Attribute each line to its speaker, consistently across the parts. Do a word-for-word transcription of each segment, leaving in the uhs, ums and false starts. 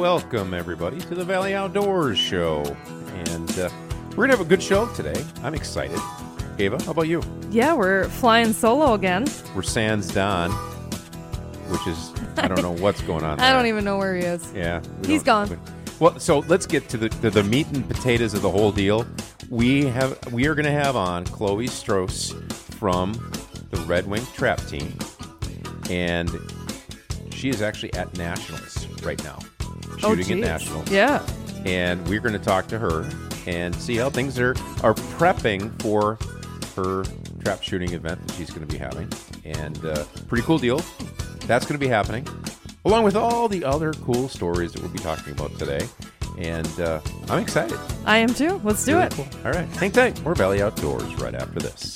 Speaker 1: welcome everybody to the Valley Outdoors Show. And uh, we're going to have a good show today. I'm excited. Ava, how about you?
Speaker 2: Yeah, we're flying solo again.
Speaker 1: We're sans Don, which is, I don't know what's going on there.
Speaker 2: I don't even know where he is.
Speaker 1: Yeah.
Speaker 2: He's gone.
Speaker 1: Well, so let's get to the, to the meat and potatoes of the whole deal. We have we are going to have on Chloe Strauss from the Red Wing Trap Team. And she is actually at Nationals right now, shooting
Speaker 2: oh,
Speaker 1: at Nationals.
Speaker 2: Yeah.
Speaker 1: And we're going to talk to her and see how things are, are prepping for her trap shooting event that she's going to be having. And uh, pretty cool deal. That's going to be happening, along with all the other cool stories that we'll be talking about today. And uh, I'm excited.
Speaker 2: I am too. Let's do
Speaker 1: really
Speaker 2: it.
Speaker 1: Cool. All right. Hang tight. More Valley Outdoors right after this.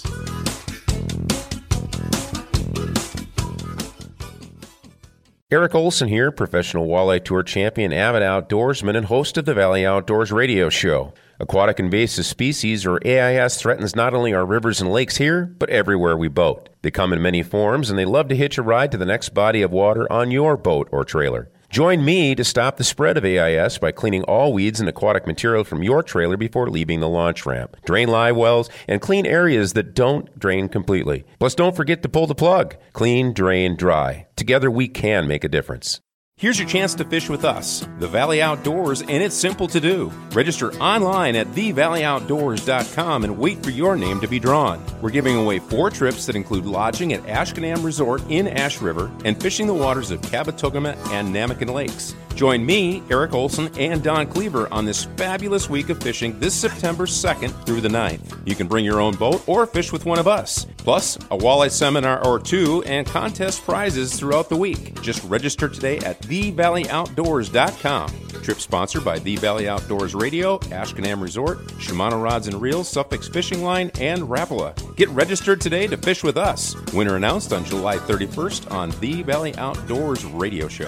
Speaker 1: Eric Olson here, professional walleye tour champion, avid outdoorsman, and host of the Valley Outdoors radio show. Aquatic invasive species, or A I S, threatens not only our rivers and lakes here, but everywhere we boat. They come in many forms, and they love to hitch a ride to the next body of water on your boat or trailer. Join me to stop the spread of A I S by cleaning all weeds and aquatic material from your trailer before leaving the launch ramp. Drain live wells and clean areas that don't drain completely. Plus, don't forget to pull the plug. Clean, drain, dry. Together, we can make a difference. Here's your chance to fish with us, the Valley Outdoors, and it's simple to do. Register online at the valley outdoors dot com and wait for your name to be drawn. We're giving away four trips that include lodging at Ashkenam Resort in Ash River and fishing the waters of Kabetogama and Namakan Lakes. Join me, Eric Olson, and Don Cleaver on this fabulous week of fishing this September second through the ninth. You can bring your own boat or fish with one of us. Plus, a walleye seminar or two and contest prizes throughout the week. Just register today at the valley outdoors dot com. Trip sponsored by The Valley Outdoors Radio, Ashkenam Resort, Shimano Rods and Reels, Suffolk Fishing Line, and Rapala. Get registered today to fish with us. Winner announced on July thirty-first on The Valley Outdoors Radio Show.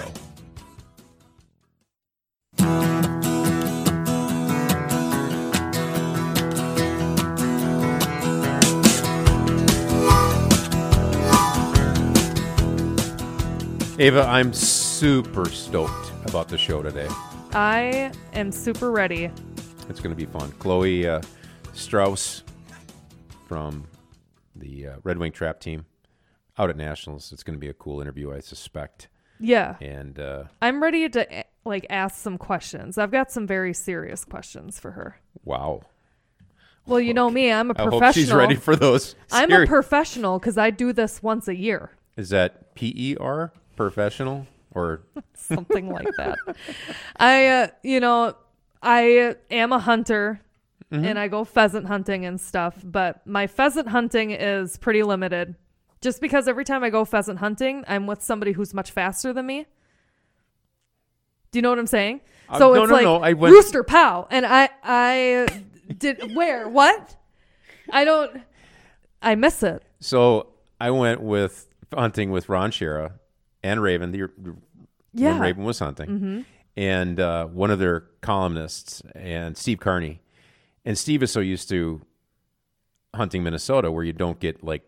Speaker 1: Ava, I'm super stoked about the show today.
Speaker 2: I am super ready.
Speaker 1: It's going to be fun. Chloe uh, Strauss from the uh, Red Wing Trap Team out at Nationals. It's going to be a cool interview, I suspect.
Speaker 2: Yeah.
Speaker 1: And uh,
Speaker 2: I'm ready to like ask some questions. I've got some very serious questions for her.
Speaker 1: Wow.
Speaker 2: Well, you know me. I'm a
Speaker 1: I
Speaker 2: professional.
Speaker 1: hope she's ready for those.
Speaker 2: I'm a professional because I do this once a year.
Speaker 1: Is that P E R? Professional or
Speaker 2: something like that. I, uh, you know, I am a hunter mm-hmm. and I go pheasant hunting and stuff, but my pheasant hunting is pretty limited just because every time I go pheasant hunting, I'm with somebody who's much faster than me. Do you know what I'm saying?
Speaker 1: Uh,
Speaker 2: so
Speaker 1: no,
Speaker 2: it's
Speaker 1: no,
Speaker 2: like
Speaker 1: no. I went...
Speaker 2: rooster pow. And I, I did where, what? I don't, I miss it.
Speaker 1: So I went with hunting with Ron Shera and Raven, the,
Speaker 2: yeah.
Speaker 1: when Raven was hunting,
Speaker 2: mm-hmm.
Speaker 1: and uh, one of their columnists, and Steve Carney. And Steve is so used to hunting Minnesota where you don't get like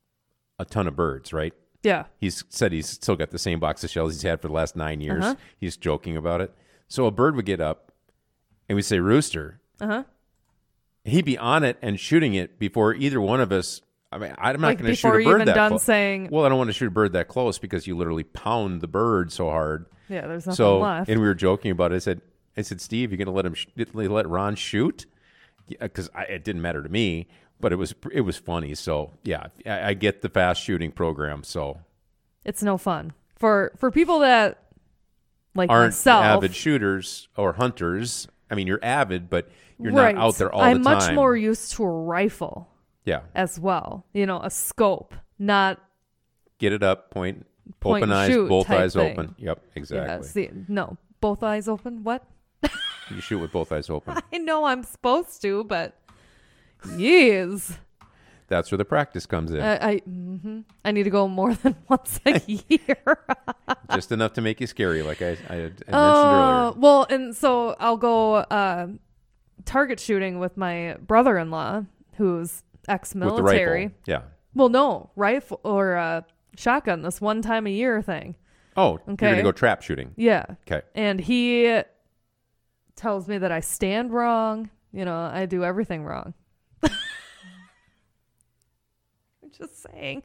Speaker 1: a ton of birds, right?
Speaker 2: Yeah.
Speaker 1: He's said he's still got the same box of shells he's had for the last nine years.
Speaker 2: Uh-huh.
Speaker 1: He's joking about it. So a bird would get up, and we'd say, rooster.
Speaker 2: Uh-huh.
Speaker 1: He'd be on it and shooting it before either one of us. I mean, I'm not
Speaker 2: like
Speaker 1: going to shoot a
Speaker 2: before
Speaker 1: bird
Speaker 2: you even
Speaker 1: that
Speaker 2: done
Speaker 1: close.
Speaker 2: saying,
Speaker 1: well, I don't want to shoot a bird that close because you literally pound the bird so hard.
Speaker 2: Yeah, there's nothing
Speaker 1: so,
Speaker 2: left.
Speaker 1: And we were joking about it. I said, I said, Steve, you're going to let him sh- let Ron shoot? Because yeah, it didn't matter to me, but it was it was funny. So yeah, I, I get the fast shooting program. So
Speaker 2: it's no fun for for people that like
Speaker 1: aren't
Speaker 2: myself,
Speaker 1: avid shooters or hunters. I mean, you're avid, but you're
Speaker 2: right.
Speaker 1: not out there all
Speaker 2: I'm
Speaker 1: the time.
Speaker 2: I'm much more used to a rifle.
Speaker 1: Yeah.
Speaker 2: As well. You know, a scope, not
Speaker 1: get it up, point,
Speaker 2: point
Speaker 1: open eyes,
Speaker 2: shoot
Speaker 1: both
Speaker 2: type
Speaker 1: eyes
Speaker 2: thing.
Speaker 1: open. Yep, exactly.
Speaker 2: Yeah, see, no, both eyes open. What?
Speaker 1: You shoot with both eyes open.
Speaker 2: I know I'm supposed to, but yes.
Speaker 1: That's where the practice comes in.
Speaker 2: I I, mm-hmm. I need to go more than once a year.
Speaker 1: Just enough to make you scary, like I, I, I mentioned
Speaker 2: uh,
Speaker 1: earlier.
Speaker 2: Well, and so I'll go uh, target shooting with my brother-in-law, who's ex-military.
Speaker 1: With the rifle. Yeah.
Speaker 2: Well, no, rifle or uh, shotgun, this one time a year thing.
Speaker 1: Oh,
Speaker 2: Okay.
Speaker 1: you're going to go trap shooting.
Speaker 2: Yeah.
Speaker 1: Okay.
Speaker 2: And he tells me that I stand wrong. You know, I do everything wrong. I'm just saying.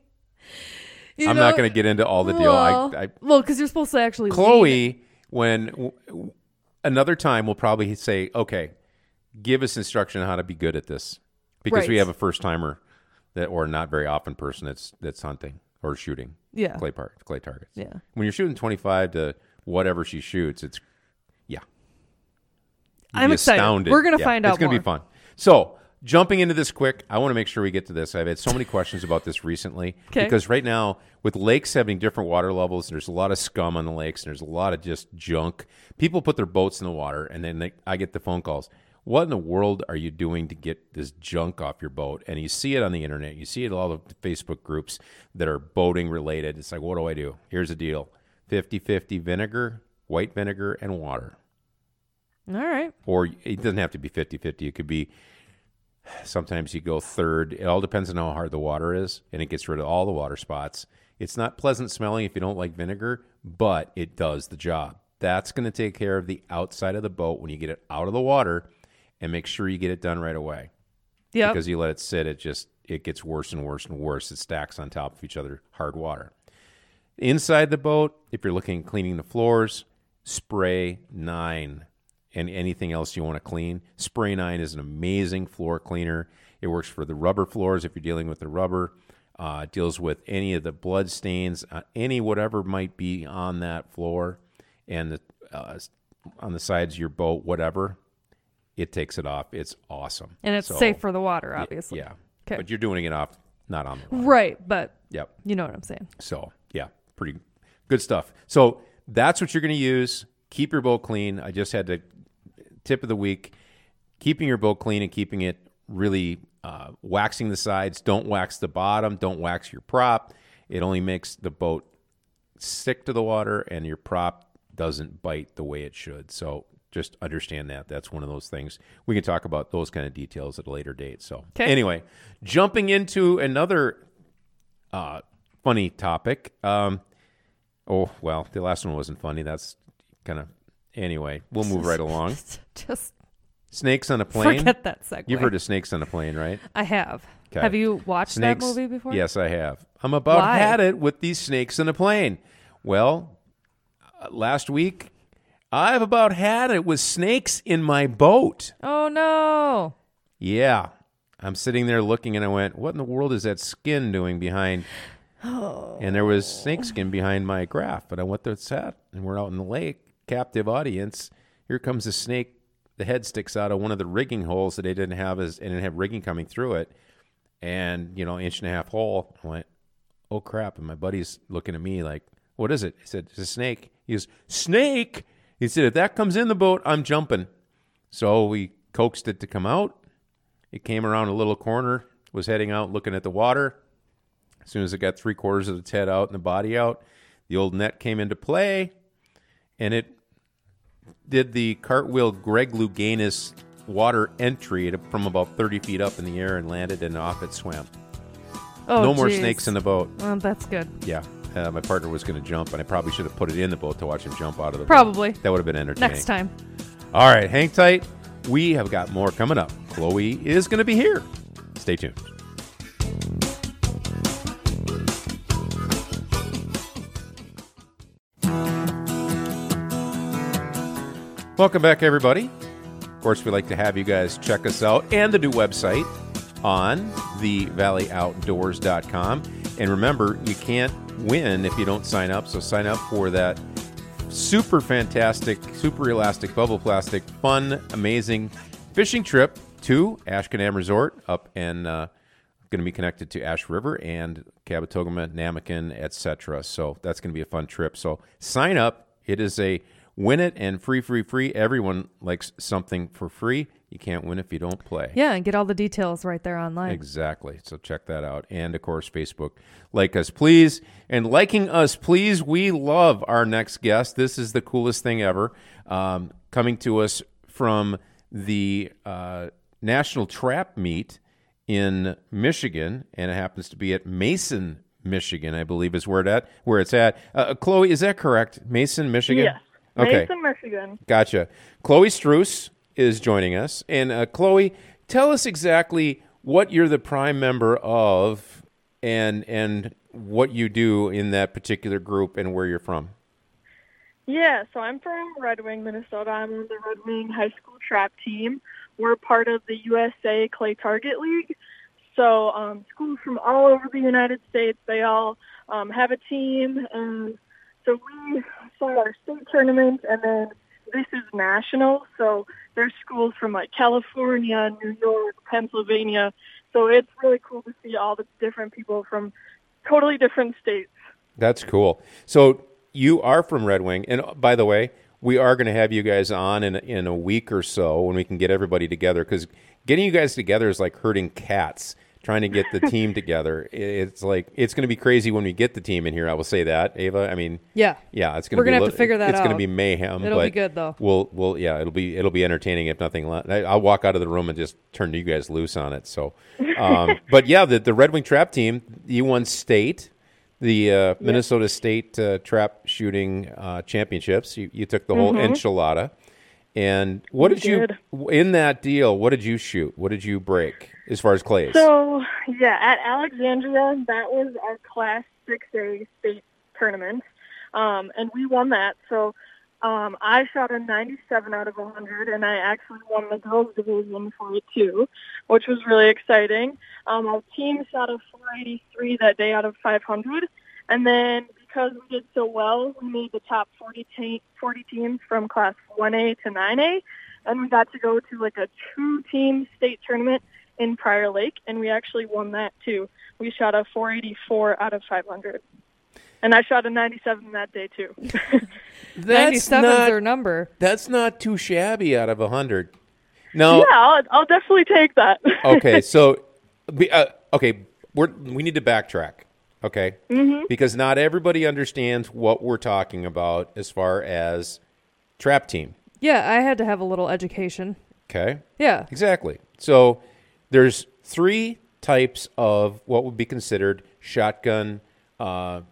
Speaker 2: You
Speaker 1: I'm
Speaker 2: know,
Speaker 1: not going to get into all the deal.
Speaker 2: Well,
Speaker 1: I, I,
Speaker 2: well, because you're supposed to actually lean.
Speaker 1: Chloe, when w- w- another time we'll probably say, okay, give us instruction on how to be good at this. Because we
Speaker 2: Right.
Speaker 1: have a first timer that, or not very often person that's that's hunting or shooting
Speaker 2: Yeah.
Speaker 1: clay par- clay targets.
Speaker 2: Yeah.
Speaker 1: When you're shooting twenty-five to whatever she shoots, it's yeah. You'd
Speaker 2: I'm
Speaker 1: be
Speaker 2: excited.
Speaker 1: astounded.
Speaker 2: We're gonna
Speaker 1: Yeah,
Speaker 2: find out
Speaker 1: It's gonna
Speaker 2: more.
Speaker 1: be fun. So jumping into this quick, I want to make sure we get to this. I've had so many questions about this recently
Speaker 2: 'Kay.
Speaker 1: because right now with lakes having different water levels, there's a lot of scum on the lakes and there's a lot of just junk. People put their boats in the water and then they, I get the phone calls. What in the world are you doing to get this junk off your boat? And you see it on the internet. You see it in all the Facebook groups that are boating related. It's like, what do I do? Here's the deal. fifty-fifty vinegar, white vinegar, and water.
Speaker 2: All right.
Speaker 1: Or it doesn't have to be fifty-fifty. It could be, sometimes you go third. It all depends on how hard the water is, and it gets rid of all the water spots. It's not pleasant smelling if you don't like vinegar, but it does the job. That's going to take care of the outside of the boat when you get it out of the water, and make sure you get it done right away.
Speaker 2: Yeah.
Speaker 1: Because you let it sit, it just it gets worse and worse and worse. It stacks on top of each other, hard water. Inside the boat, if you're looking at cleaning the floors, Spray nine. And anything else you want to clean. Spray nine is an amazing floor cleaner. It works for the rubber floors if you're dealing with the rubber. Uh, it deals with any of the blood stains, uh, any whatever might be on that floor and the, uh, on the sides of your boat, whatever. It takes it off. It's awesome.
Speaker 2: And it's
Speaker 1: So,
Speaker 2: safe for the water, obviously.
Speaker 1: Yeah.
Speaker 2: Okay.
Speaker 1: But you're doing it off, not on the water.
Speaker 2: Right, but
Speaker 1: Yep.
Speaker 2: you know what I'm saying.
Speaker 1: So, yeah, pretty good stuff. So that's what you're going to use. Keep your boat clean. I just had to tip of the week, keeping your boat clean and keeping it really uh, waxing the sides. Don't wax the bottom. Don't wax your prop. It only makes the boat stick to the water and your prop doesn't bite the way it should. So just understand that. That's one of those things. We can talk about those kind of details at a later date. So
Speaker 2: Okay.
Speaker 1: anyway, jumping into another uh, funny topic. Um, oh, well, the last one wasn't funny. That's kind of... Anyway, we'll move right along.
Speaker 2: Just
Speaker 1: Snakes on a plane.
Speaker 2: forget that segue.
Speaker 1: You've heard of Snakes on a Plane, right?
Speaker 2: I have.
Speaker 1: Okay.
Speaker 2: Have you watched
Speaker 1: Snakes,
Speaker 2: that movie before?
Speaker 1: Yes, I have. I'm about
Speaker 2: Why?
Speaker 1: had it with these snakes on a plane. Well, uh, last week, I've about had it with snakes in my boat.
Speaker 2: Oh, no.
Speaker 1: Yeah. I'm sitting there looking, and I went, what in the world is that skin doing behind?
Speaker 2: Oh.
Speaker 1: And there was snake skin behind my graph. And I went, that's that. And we're out in the lake, captive audience. Here comes a snake. The head sticks out of one of the rigging holes that they didn't have, as, and it had rigging coming through it. And, you know, inch and a half hole. I went, oh, crap. And my buddy's looking at me like, what is it? I said, it's a snake. He goes, snake? He said, if that comes in the boat, I'm jumping. So we coaxed it to come out. It came around a little corner, was heading out, looking at the water. As soon as it got three quarters of its head out and the body out, the old net came into play, and it did the cartwheel Greg Louganis water entry from about thirty feet up in the air and landed, and off it swam.
Speaker 2: Oh,
Speaker 1: no more
Speaker 2: geez.
Speaker 1: snakes in the boat.
Speaker 2: Well, that's good.
Speaker 1: Yeah. Uh, my partner was going to jump, and I probably should have put it in the boat to watch him jump out of the
Speaker 2: Probably.
Speaker 1: boat. That would have been entertaining.
Speaker 2: Next time.
Speaker 1: All right, hang tight. We have got more coming up. Chloe is going to be here. Stay tuned. Welcome back, everybody. Of course, we'd like to have you guys check us out and the new website on the valley outdoors dot com. And remember, you can't win if you don't sign up. So sign up for that super fantastic, super elastic, bubble plastic, fun, amazing fishing trip to Ashkenam Resort up and uh, going to be connected to Ash River and Kabetogama, Namakan, et cetera. So that's going to be a fun trip. So sign up. It is a win it and free, free, free. Everyone likes something for free. You can't win if you don't play.
Speaker 2: Yeah, and get all the details right there online.
Speaker 1: Exactly. So check that out. And, of course, Facebook. Like us, please. And liking us, please. We love our next guest. This is the coolest thing ever. Um, coming to us from the uh, National Trap Meet in Michigan, and it happens to be at Mason Michigan, I believe is where it at where it's at. Uh, Chloe, is that correct? Mason, Michigan.
Speaker 3: Yes.
Speaker 1: Okay.
Speaker 3: Mason, Michigan.
Speaker 1: Gotcha. Chloe Struess is joining us, and uh, Chloe, tell us exactly what you're the prime member of, and and what you do in that particular group, and where you're from.
Speaker 3: Yeah, so I'm from Red Wing, Minnesota. I'm on the Red Wing High School Trap Team. We're part of the U S A Clay Target League. So um, schools from all over the United States, they all um, have a team. And so we start our state tournament, and then this is national. So there's schools from like California, New York, Pennsylvania. So it's really cool to see all the different people from totally different states.
Speaker 1: That's cool. So you are from Red Wing. And by the way, we are going to have you guys on in, in a week or so when we can get everybody together, because getting you guys together is like herding cats, trying to get the team together. It's like, it's going to be crazy when we get the team in here. I will say that, Ava. I mean,
Speaker 2: yeah,
Speaker 1: yeah, it's going
Speaker 2: We're
Speaker 1: to be,
Speaker 2: gonna
Speaker 1: li-
Speaker 2: have to figure that
Speaker 1: it's
Speaker 2: out.
Speaker 1: going to be mayhem.
Speaker 2: It'll
Speaker 1: but
Speaker 2: be good though.
Speaker 1: We'll, we'll, yeah, it'll be, it'll be entertaining if nothing less. I'll walk out of the room and just turn you guys loose on it. So, um, but yeah, the, the Red Wing Trap Team, you won state. The uh, Minnesota State uh, Trap Shooting uh, Championships. You, you took the whole
Speaker 3: Mm-hmm.
Speaker 1: enchilada. And what did
Speaker 3: We
Speaker 1: you,
Speaker 3: did.
Speaker 1: in that deal, what did you shoot? What did you break as far as clays?
Speaker 3: So, yeah, at Alexandria, that was our Class six A state tournament, um, and we won that. So um, I shot a ninety-seven out of one hundred, and I actually won the girls' division for it, too, which was really exciting. Um, our team shot a four eighty-three that day out of five hundred, and then because we did so well, we made the top forty, te- forty teams from Class one A to nine A, and we got to go to like a two-team state tournament in Prior Lake, and we actually won that too. We shot a four eighty-four out of five hundred, and I shot a ninety-seven that day too.
Speaker 2: ninety-seven's their number.
Speaker 1: That's not too shabby out of one hundred. No.
Speaker 3: Yeah, I'll, I'll definitely take that.
Speaker 1: Okay, so, be- uh, okay, we're, we need to backtrack, okay?
Speaker 3: Mm-hmm.
Speaker 1: Because not everybody understands what we're talking about as far as trap team,
Speaker 2: Yeah, I had to have a little education.
Speaker 1: okay?
Speaker 2: Yeah.
Speaker 1: Exactly. So there's three types of what would be considered shotgun uh,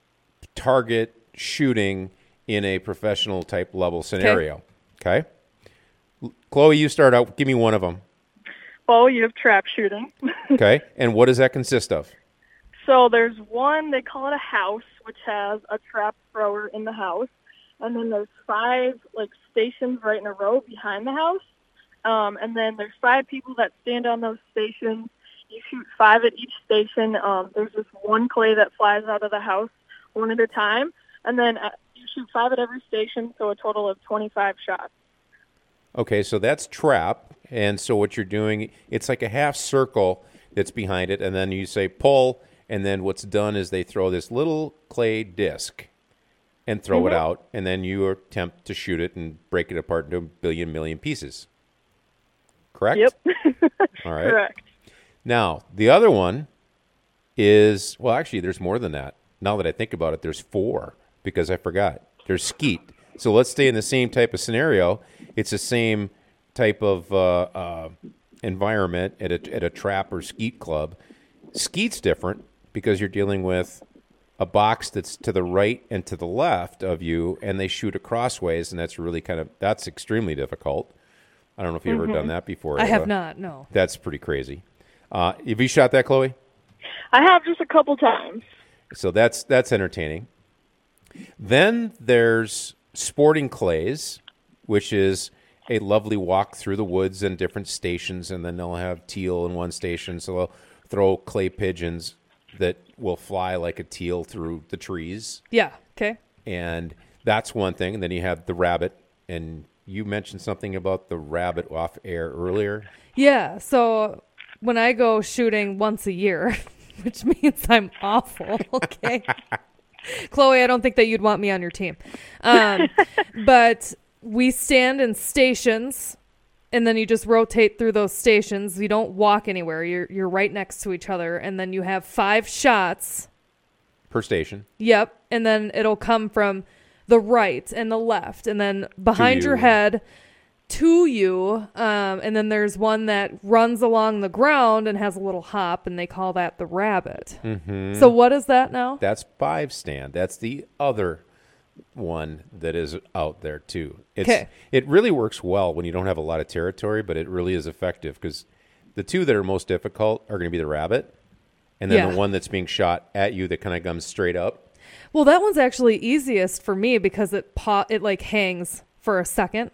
Speaker 1: target shooting in a professional type level scenario. Okay. L- Chloe, you start out. Give me one of them.
Speaker 3: Well, you have trap shooting.
Speaker 1: Okay. And what does that consist of?
Speaker 3: So there's one, they call it a house, which has a trap thrower in the house. And then there's five like stations right in a row behind the house. Um, and then there's five people that stand on those stations. You shoot five at each station. Um, there's just one clay that flies out of the house one at a time. And then uh, you shoot five at every station, so a total of twenty-five shots.
Speaker 1: Okay, so that's trap. And so what you're doing, it's like a half circle that's behind it, and then you say pull, and then what's done is they throw this little clay disc and throw
Speaker 3: Mm-hmm.
Speaker 1: it out, and then you attempt to shoot it and break it apart into a billion million pieces. Correct?
Speaker 3: Yep.
Speaker 1: All right.
Speaker 3: Correct.
Speaker 1: Now, the other one is, well, actually, there's more than that. Now that I think about it, there's four, because I forgot. There's skeet. So let's stay in the same type of scenario. It's the same type of uh, uh, environment at a, at a trap or skeet club. Skeet's different because you're dealing with a box that's to the right and to the left of you, and they shoot acrossways, and that's really kind of, that's extremely difficult. I don't know if you've ever done that before.
Speaker 2: I have
Speaker 1: Ava.
Speaker 2: not, no.
Speaker 1: That's pretty crazy. Uh, have you shot that, Chloe?
Speaker 3: I have just a couple times.
Speaker 1: So that's that's entertaining. Then there's sporting clays, which is a lovely walk through the woods and different stations, and then they'll have teal in one station, so they'll throw clay pigeons that will fly like a teal through the trees,
Speaker 2: Yeah, okay.
Speaker 1: and that's one thing. And then you have the rabbit, and you mentioned something about the rabbit off air earlier.
Speaker 2: Yeah, so when I go shooting once a year, which means I'm awful, okay? Chloe, I don't think that you'd want me on your team. Um, but we stand in stations, and then you just rotate through those stations. You don't walk anywhere. You're you're right next to each other, and then you have five shots.
Speaker 1: Per station.
Speaker 2: Yep, and then it'll come from the right and the left, and then behind
Speaker 1: To
Speaker 2: your
Speaker 1: you.
Speaker 2: head to you, um, and then there's one that runs along the ground and has a little hop, and they call that the rabbit.
Speaker 1: Mm-hmm.
Speaker 2: So what is that now?
Speaker 1: That's five stand. That's the other one that is out there too. It's,
Speaker 2: 'Kay.
Speaker 1: It really works well when you don't have a lot of territory, but it really is effective because the two that are most difficult are going to be the rabbit and then
Speaker 2: Yeah.
Speaker 1: the one that's being shot at you that kind of comes straight up.
Speaker 2: Well, that one's actually easiest for me because it pa- it like hangs for a second.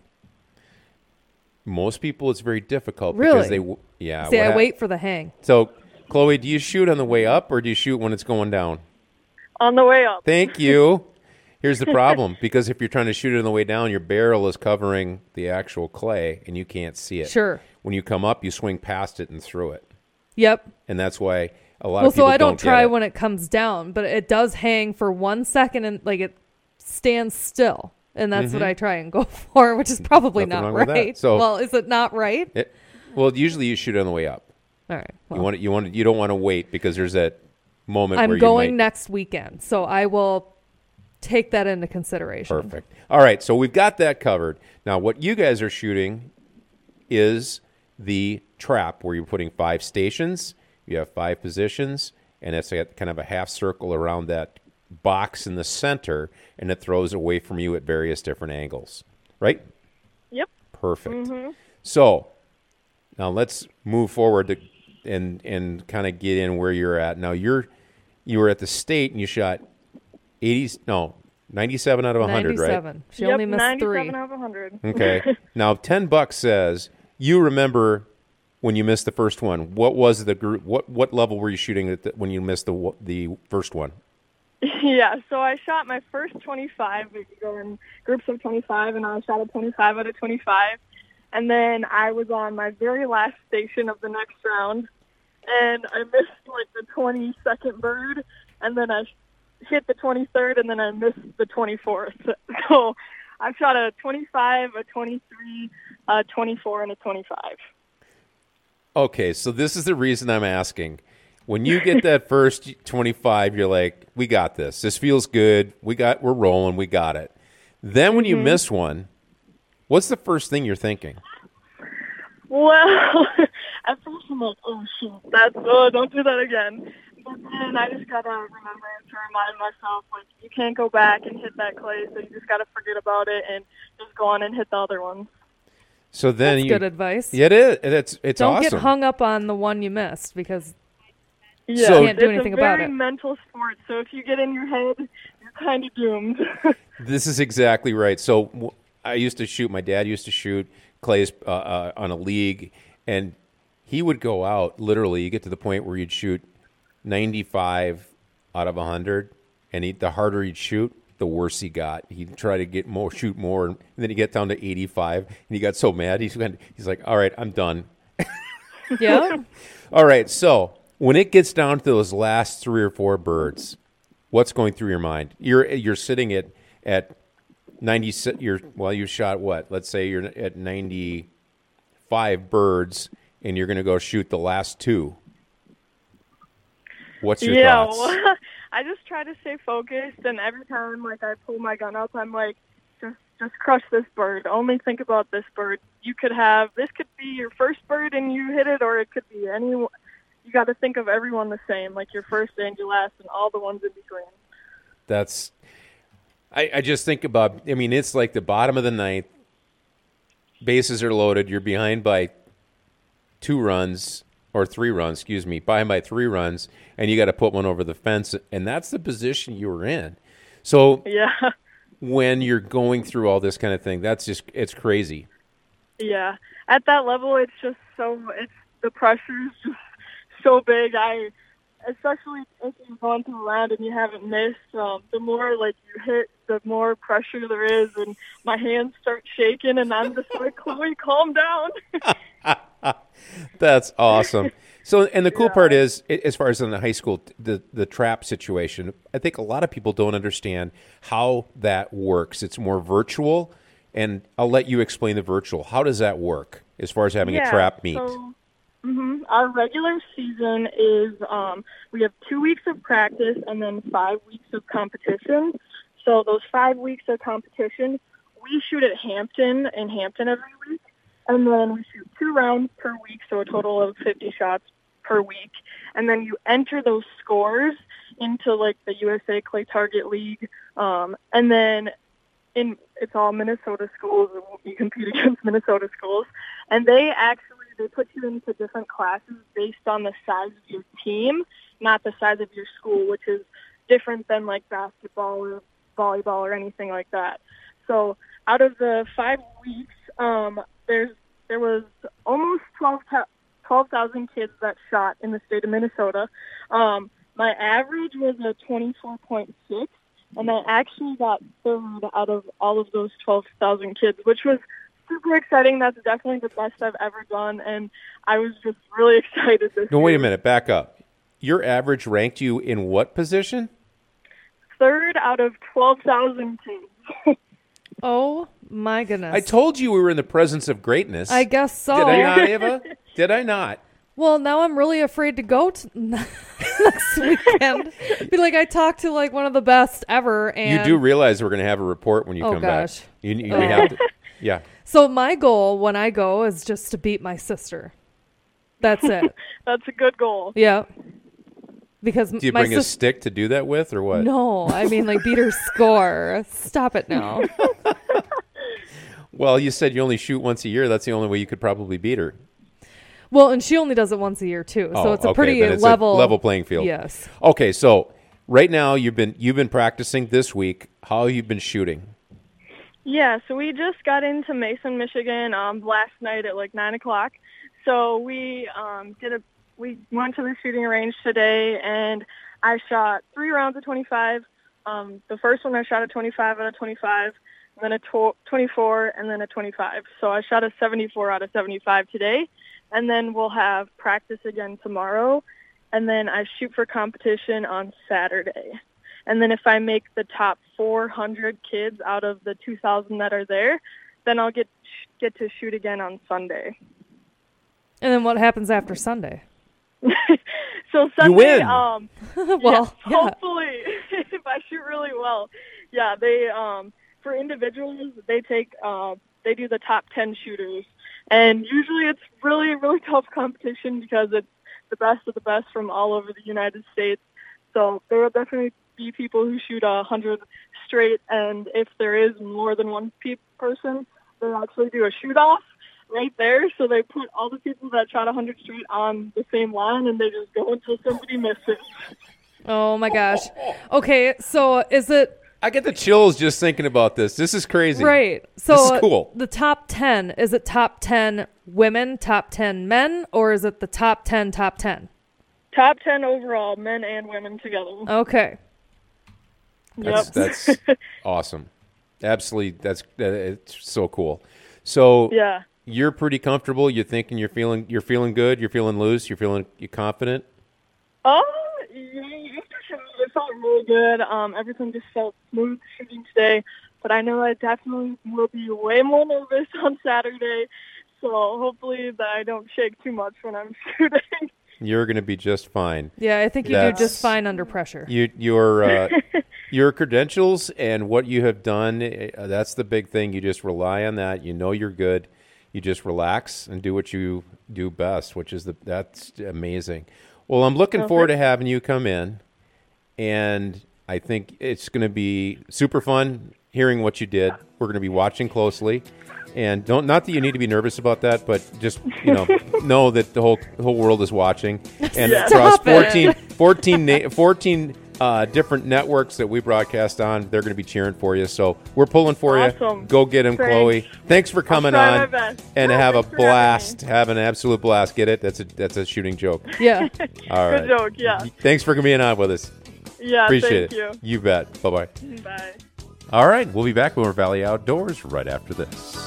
Speaker 1: Most people, it's very difficult
Speaker 2: Really?
Speaker 1: because they, w- yeah.
Speaker 2: See,
Speaker 1: what
Speaker 2: I
Speaker 1: hap-
Speaker 2: wait for the hang.
Speaker 1: So, Chloe, do you shoot on the way up or do you shoot when it's going down?
Speaker 3: On the way up.
Speaker 1: Thank you. Here's the problem, because if you're trying to shoot it on the way down, your barrel is covering the actual clay, and you can't see it.
Speaker 2: Sure.
Speaker 1: When you come up, you swing past it and through it,
Speaker 2: Yep.
Speaker 1: and that's why a lot
Speaker 2: Well,
Speaker 1: of people
Speaker 2: so I don't,
Speaker 1: don't
Speaker 2: try
Speaker 1: get it.
Speaker 2: when it comes down, but it does hang for one second and like it stands still. And that's what I try and go for, which is probably
Speaker 1: Mm-hmm. Nothing
Speaker 2: not
Speaker 1: wrong with that.
Speaker 2: right.
Speaker 1: So-
Speaker 2: well, is it not right?
Speaker 1: It- well, usually you shoot it on the way up.
Speaker 2: All right.
Speaker 1: You
Speaker 2: Well,
Speaker 1: want it, you want it, you don't want to wait because there's that moment
Speaker 2: I'm
Speaker 1: where
Speaker 2: going
Speaker 1: you might.
Speaker 2: next weekend, so I will take that into consideration.
Speaker 1: Perfect. All right, so we've got that covered. Now, what you guys are shooting is the trap where you're putting five stations. You have five positions, and it's a, kind of a half circle around that box in the center, and it throws away from you at various different angles. Right?
Speaker 3: Yep.
Speaker 1: Perfect. So now let's move forward to, and and kind of get in where you're at. Now you're you were at the state and you shot eighty no ninety-seven out of one hundred, right?
Speaker 2: ninety-seven. She
Speaker 3: yep,
Speaker 2: only missed
Speaker 3: ninety-seven
Speaker 2: three.
Speaker 3: out of one hundred.
Speaker 1: Okay. Now ten bucks says you remember when you missed the first one. What was the group? What what level were you shooting at the, when you missed the the first one?
Speaker 3: Yeah, so I shot my first twenty-five. We go in groups of twenty-five, and I shot a twenty-five out of twenty-five. And then I was on my very last station of the next round, and I missed, like, the twenty-second bird, and then I hit the twenty-third, and then I missed the twenty-fourth. So I shot a twenty-five, a twenty-three, a twenty-four, and a twenty-five.
Speaker 1: Okay, so this is the reason I'm asking. When you get that first twenty-five, you're like, "We got this. This feels good. We got. We're rolling. We got it." Then when you miss one, what's the first thing you're thinking?
Speaker 3: Well, at first I'm like, oh, shoot, that's, oh, don't do that again. But then I just got to remember to remind myself, like, you can't go back and hit that clay, so you just got to forget about it and just go on and hit the other ones.
Speaker 1: So then
Speaker 2: That's
Speaker 1: you,
Speaker 2: good advice.
Speaker 1: Yeah, it is. It's it's
Speaker 2: Don't
Speaker 1: awesome.
Speaker 2: get hung up on the one you missed because
Speaker 3: Yeah,
Speaker 1: So-
Speaker 2: Can't do
Speaker 3: it's
Speaker 2: anything
Speaker 3: a
Speaker 2: about
Speaker 3: very
Speaker 2: it.
Speaker 3: mental sport, so if you get in your head, you're kind of doomed.
Speaker 1: This is exactly right. So w- I used to shoot. My dad used to shoot clays uh, uh, on a league, and he would go out. Literally, you get to the point where you'd shoot ninety-five out of one hundred, and he, the harder he'd shoot, the worse he got. He'd try to get more, shoot more, and then he get down to eighty-five, and he got so mad. He's he's like, "All right, I'm done."
Speaker 2: yeah.
Speaker 1: All right, so when it gets down to those last three or four birds, what's going through your mind? You're you're sitting at at ninety. You're well, you shot what? Let's say you're at ninety-five birds, and you're going to go shoot the last two. What's your
Speaker 3: yeah,
Speaker 1: thoughts?
Speaker 3: well, I just try to stay focused, and every time like I pull my gun up, I'm like, just just crush this bird. Only think about this bird. You could have this could be your first bird and you hit it, or it could be any. You got to think of everyone the same, like your first and your last, and all the ones in between.
Speaker 1: That's. I, I just think about. I mean, it's like the bottom of the ninth. Bases are loaded. You're behind by two runs or three runs. Excuse me, behind by three runs, and you got to put one over the fence, and that's the position you were in. So
Speaker 3: Yeah,
Speaker 1: when you're going through all this kind of thing, that's just it's crazy.
Speaker 3: yeah. At that level, it's just so it's the pressure's just so big. I, especially if you're going through a round and you haven't missed, um, the more like you hit, the more pressure there is, and my hands start shaking, and I'm just like, Chloe, calm down.
Speaker 1: That's awesome. So, and the cool
Speaker 3: Yeah.
Speaker 1: part is, i- as far as in the high school, the the trap situation, I think a lot of people don't understand how that works. It's more virtual, and I'll let you explain the virtual. How does that work as far as having a trap meet?
Speaker 3: So, hmm our regular season is um, we have two weeks of practice and then five weeks of competition. So those five weeks of competition, we shoot at Hampton in Hampton every week. and then we shoot two rounds per week, so a total of fifty shots per week. And then you enter those scores into like the U S A Clay Target League, um, and then in it's all Minnesota schools. You compete against Minnesota schools, and they actually they put you into different classes based on the size of your team, not the size of your school, which is different than like basketball or volleyball or anything like that. So out of the five weeks, um, there's there was almost twelve thousand kids that shot in the state of Minnesota. Um, my average was a twenty-four point six, and I actually got third out of all of those twelve thousand kids, which was super exciting. That's definitely the best I've ever done, and I was just really excited this
Speaker 1: No,
Speaker 3: year.
Speaker 1: wait a minute. Back up. Your average ranked you in what position?
Speaker 3: Third out of twelve thousand kids.
Speaker 2: Oh, my goodness.
Speaker 1: I told you we were in the presence of greatness.
Speaker 2: I guess so.
Speaker 1: Did I not, Ava? Did I not?
Speaker 2: Well, now I'm really afraid to go to next weekend. Be like, I talked to like one of the best ever, and
Speaker 1: You do realize we're going to have a report when you
Speaker 2: Oh,
Speaker 1: come
Speaker 2: gosh.
Speaker 1: back. You, you, we have to, yeah.
Speaker 2: So my goal when I go is just to beat my sister. That's it.
Speaker 3: That's a good goal.
Speaker 2: Yeah. Because
Speaker 1: Do you
Speaker 2: my
Speaker 1: bring a
Speaker 2: sis-
Speaker 1: stick to do that with, or what?
Speaker 2: No, I mean like beat her score. Stop it now.
Speaker 1: Well, you said you only shoot once a year. That's the only way you could probably beat her.
Speaker 2: Well, and she only does it once a year too, so
Speaker 1: Oh,
Speaker 2: it's a
Speaker 1: okay,
Speaker 2: pretty
Speaker 1: then it's a
Speaker 2: level
Speaker 1: level playing field.
Speaker 2: Yes.
Speaker 1: Okay, so right now you've been you've been practicing this week. How have you been shooting?
Speaker 3: Yeah, so we just got into Mason, Michigan um, last night at like nine o'clock. So we um, did a we went to the shooting range today, and I shot three rounds of twenty-five. Um, the first one I shot a twenty-five out of twenty-five, and then a tw- twenty-four, and then a twenty-five. So I shot a seventy-four out of seventy-five today, and then we'll have practice again tomorrow, and then I shoot for competition on Saturday. And then if I make the top four hundred kids out of the two thousand that are there, then I'll get get to shoot again on Sunday.
Speaker 2: And then what happens after Sunday?
Speaker 3: So Sunday,
Speaker 1: You win.
Speaker 3: um,
Speaker 2: Well,
Speaker 3: yeah,
Speaker 2: yeah.
Speaker 3: hopefully, if I shoot really well, yeah, they um, for individuals they take uh, they do the top ten shooters, and usually it's really really tough competition because it's the best of the best from all over the United States. So there will definitely be people who shoot a hundred straight, and if there is more than one pe- person, they actually do a shoot off right there. So they put all the people that shot a hundred straight on the same line, and they just go until somebody misses.
Speaker 2: Oh my gosh. Okay, so is it
Speaker 1: I get the chills just thinking about this. This is crazy.
Speaker 2: right? So
Speaker 1: This is cool.
Speaker 2: the top ten, is it top ten women, top ten men, or is it the top ten, top ten?
Speaker 3: Top ten overall, men and women together.
Speaker 2: Okay.
Speaker 1: That's,
Speaker 3: Yep.
Speaker 1: that's awesome. Absolutely. That's uh, it's so cool. So
Speaker 3: Yeah.
Speaker 1: you're pretty comfortable. You're thinking you're feeling you're feeling good. You're feeling loose. You're feeling you confident.
Speaker 3: Oh, yeah, after shooting, it felt really good. Um, everything just felt smooth shooting today, but I know I definitely will be way more nervous on Saturday, so hopefully that I don't shake too much when I'm shooting.
Speaker 1: You're going to be just fine.
Speaker 2: Yeah, I think you
Speaker 1: That's-
Speaker 2: do just fine under pressure.
Speaker 1: You your uh, your credentials and what you have done. Uh, that's the big thing. You just rely on that. You know you're good. You just relax and do what you do best, which is the that's amazing. Well, I'm looking forward to having you come in, and I think it's going to be super fun hearing what you did. We're going to be watching closely, and don't not that you need to be nervous about that, but just you know know that the whole the whole world is watching, and
Speaker 2: Stop
Speaker 1: across
Speaker 2: it.
Speaker 1: fourteen, fourteen, na- fourteen uh, different networks that we broadcast on, they're going to be cheering for you. So we're pulling for
Speaker 3: Awesome.
Speaker 1: you. Go get him,
Speaker 3: Thanks.
Speaker 1: Chloe. Thanks for coming
Speaker 3: try my
Speaker 1: on,
Speaker 3: best.
Speaker 1: and
Speaker 3: Yeah,
Speaker 1: have a
Speaker 3: thanks for having
Speaker 1: blast.
Speaker 3: me.
Speaker 1: Have an absolute blast. Get it? That's a that's a shooting joke.
Speaker 2: Yeah.
Speaker 1: All right.
Speaker 3: Good joke, yeah.
Speaker 1: Thanks for being on with us.
Speaker 3: Yeah,
Speaker 1: Appreciate
Speaker 3: thank
Speaker 1: it. You bet. Bye bye.
Speaker 3: you. Bye.
Speaker 1: All right, we'll be back with more Valley Outdoors right after this.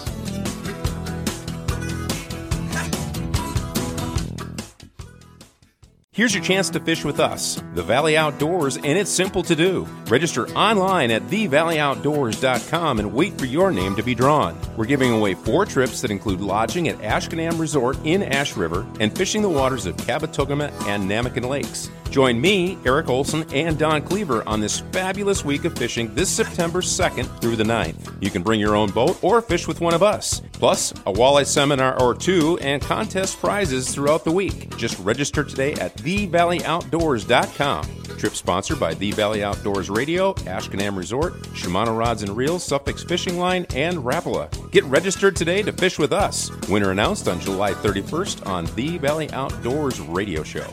Speaker 1: Here's your chance to fish with us, the Valley Outdoors, and it's simple to do. Register online at the valley outdoors dot com and wait for your name to be drawn. We're giving away four trips that include lodging at Ashkenam Resort in Ash River and fishing the waters of Kabetogama and Namakan Lakes. Join me, Eric Olson, and Don Cleaver on this fabulous week of fishing this September second through the ninth. You can bring your own boat or fish with one of us. Plus, a walleye seminar or two and contest prizes throughout the week. Just register today at the valley outdoors dot com. Trip sponsored by The Valley Outdoors Radio, Ashkenam Resort, Shimano Rods and Reels, Suffix Fishing Line, and Rapala. Get registered today to fish with us. Winner announced on July thirty-first on The Valley Outdoors Radio Show.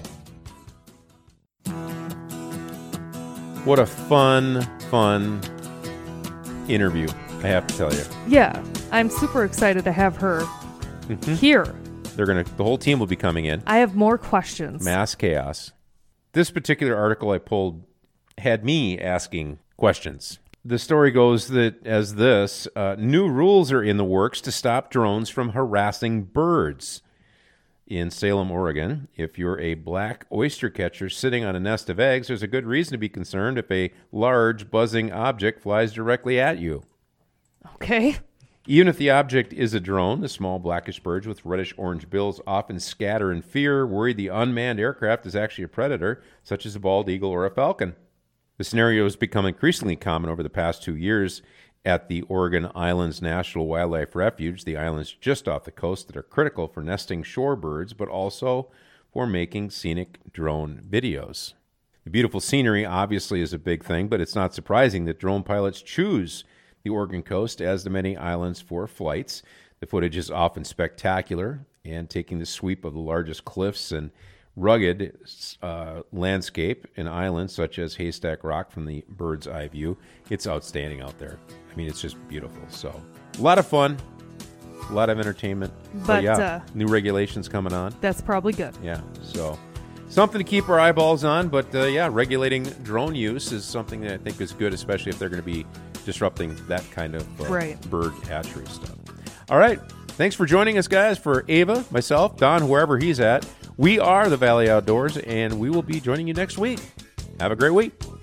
Speaker 1: What a fun, fun interview, I have to tell you.
Speaker 2: Yeah, I'm super excited to have her mm-hmm. here.
Speaker 1: They're gonna. The whole team will be coming in.
Speaker 2: I have more questions.
Speaker 1: Mass chaos. This particular article I pulled had me asking questions. The story goes that as this, uh, new rules are in the works to stop drones from harassing birds. In Salem, Oregon, if you're a black oyster catcher sitting on a nest of eggs, there's a good reason to be concerned if a large buzzing object flies directly at you.
Speaker 2: Okay.
Speaker 1: Even if the object is a drone, the small blackish birds with reddish-orange bills often scatter in fear, worried the unmanned aircraft is actually a predator, such as a bald eagle or a falcon. The scenario has become increasingly common over the past two years at the Oregon Islands National Wildlife Refuge, the islands just off the coast that are critical for nesting shorebirds, but also for making scenic drone videos. The beautiful scenery obviously is a big thing, but it's not surprising that drone pilots choose the Oregon coast as the many islands for flights. The footage is often spectacular, and taking the sweep of the largest cliffs and rugged uh, landscape and islands such as Haystack Rock from the bird's eye view, it's outstanding out there. I mean, it's just beautiful. So, a lot of fun, a lot of entertainment.
Speaker 2: But,
Speaker 1: but yeah,
Speaker 2: uh,
Speaker 1: new regulations coming on.
Speaker 2: That's probably good.
Speaker 1: Yeah, so something to keep our eyeballs on. But uh, yeah, regulating drone use is something that I think is good, especially if they're going to be disrupting that kind of uh,
Speaker 2: right.
Speaker 1: bird hatchery stuff. All right. Thanks for joining us, guys. For Ava, myself, Don, wherever he's at, we are the Valley Outdoors, and we will be joining you next week. Have a great week.